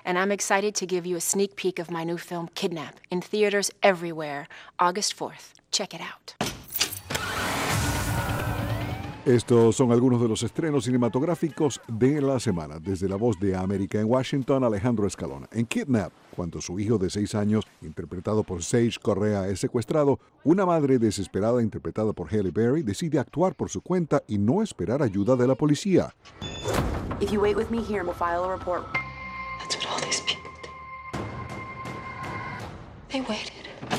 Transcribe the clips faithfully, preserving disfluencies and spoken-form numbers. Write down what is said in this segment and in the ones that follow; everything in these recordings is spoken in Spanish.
and I'm excited to give you a sneak peek of my new film, Kidnap, in theaters everywhere, August fourth. Check it out. Estos son algunos de los estrenos cinematográficos de la semana. Desde La Voz de América en Washington, Alejandro Escalona. En Kidnap, cuando su hijo de seis años, interpretado por Sage Correa, es secuestrado, una madre desesperada, interpretada por Halle Berry, decide actuar por su cuenta y no esperar ayuda de la policía. If you wait with me here, we'll file a report. That's what all these people did. They waited.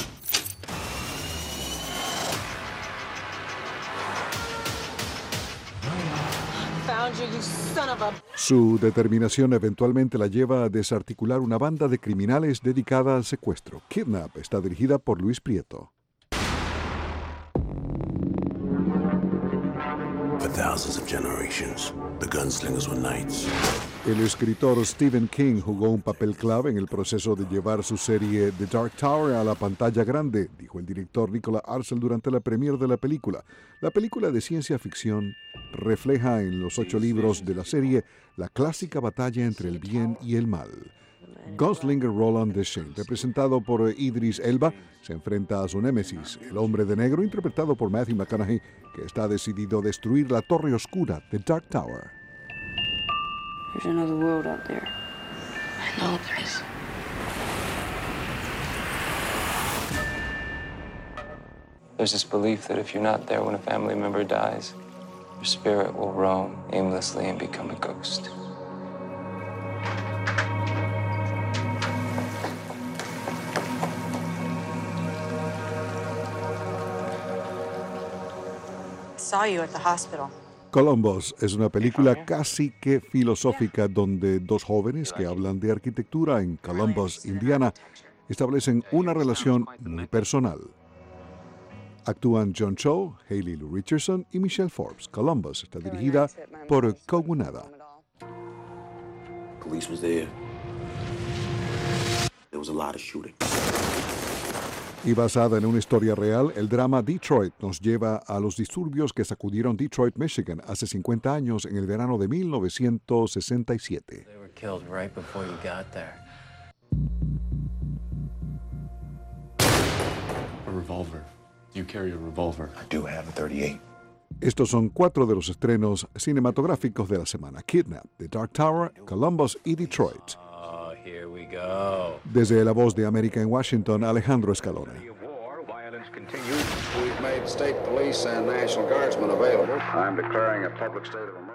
Su determinación eventualmente la lleva a desarticular una banda de criminales dedicada al secuestro. Kidnap está dirigida por Luis Prieto. For thousands of generations, the gunslingers were knights. El escritor Stephen King jugó un papel clave en el proceso de llevar su serie The Dark Tower a la pantalla grande, dijo el director Nicholas Arcel durante la premiere de la película. La película de ciencia ficción refleja en los ocho libros de la serie la clásica batalla entre el bien y el mal. Gunslinger Roland Deschain, representado por Idris Elba, se enfrenta a su némesis, el hombre de negro, interpretado por Matthew McConaughey, que está decidido a destruir la torre oscura, The Dark Tower. There's another world out there. I know there is. There's this belief that if you're not there when a family member dies, your spirit will roam aimlessly and become a ghost. Saw you at the hospital. Columbus es una película casi que filosófica donde dos jóvenes que hablan de arquitectura en Columbus, Indiana, establecen una relación muy personal. Actúan John Cho, Hayley Lou Richardson y Michelle Forbes. Columbus está dirigida por Kogunada. Police was there. There was a lot of shooting. Y basada en una historia real, el drama Detroit nos lleva a los disturbios que sacudieron Detroit, Michigan, hace cincuenta años en el verano de mil novecientos sesenta y siete. They were killed right before you got there. A revolver. You carry a revolver. I do have a thirty-eight. Estos son cuatro de los estrenos cinematográficos de la semana: Kidnap, The Dark Tower, Columbus y Detroit. Oh, here we go. Desde La Voz de América en Washington, Alejandro Escalona. We've made state police and National Guardsmen available. I'm declaring a public state of emergency.